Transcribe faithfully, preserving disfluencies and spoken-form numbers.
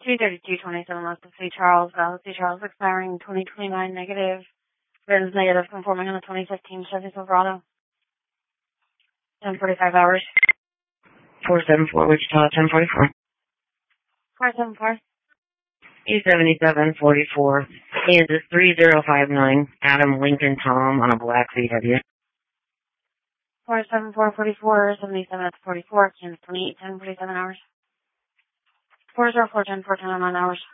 two thirty-two twenty-seven West of C. Charles, Valley C. Charles, expiring twenty twenty-nine negative. Written negative, conforming on the twenty fifteen Chevy Silverado. ten forty-five hours. four seven four Wichita, ten forty-four. four seven four. E seventy-seven forty-four. Kansas three zero five nine. Adam Lincoln Tom on a black V W. four seven four forty-four, seventy-seven at forty-four, Kansas twenty-eight ten forty-seven hours. four zero four ten four ten on nine hours.